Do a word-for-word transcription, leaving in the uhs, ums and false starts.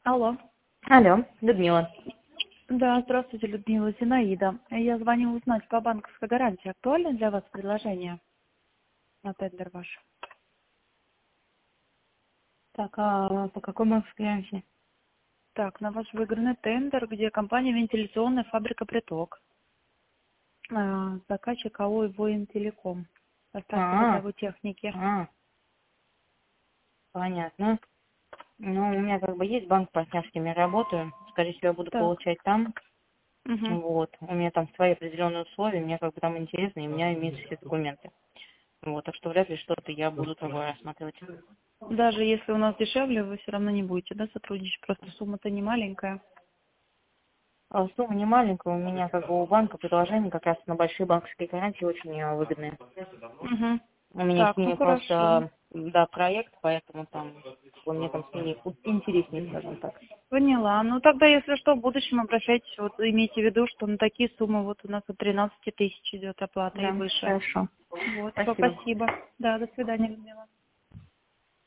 Алло. Алло, Людмила. Да, здравствуйте, Людмила, Зинаида. Я звоню узнать, по банковской гарантии актуально для вас предложение на тендер ваш? Так, а по какой банковской гарантии? Так, на ваш выигранный тендер, где компания «Вентиляционная фабрика Приток». А, Заказчик АО «Воинтелеком». Поставка А, бытовой техники. а, понятно. Ну, у меня как бы есть банк партнерским, я работаю. Скорее всего, я буду Так. получать там. Угу. Вот. У меня там свои определенные условия, мне как бы там интересно, и у меня имеются все документы. Вот, так что вряд ли что-то я буду другое рассматривать. Даже если у нас дешевле, вы все равно не будете, да, сотрудничать? Просто сумма-то не маленькая. А сумма не маленькая, у меня как бы у банка предложения как раз на большие банковские гарантии очень э, выгодные. Угу. У меня с Так, ну ними хорошо. просто, да, проект, поэтому там, мне там с ними интереснее, скажем так. Поняла. Ну тогда, если что, в будущем обращайтесь, вот имейте в виду, что на такие суммы вот у нас от тринадцати тысяч идет оплата и Да, выше. хорошо. Вот, все, Спасибо. спасибо. Да, до свидания, Людмила.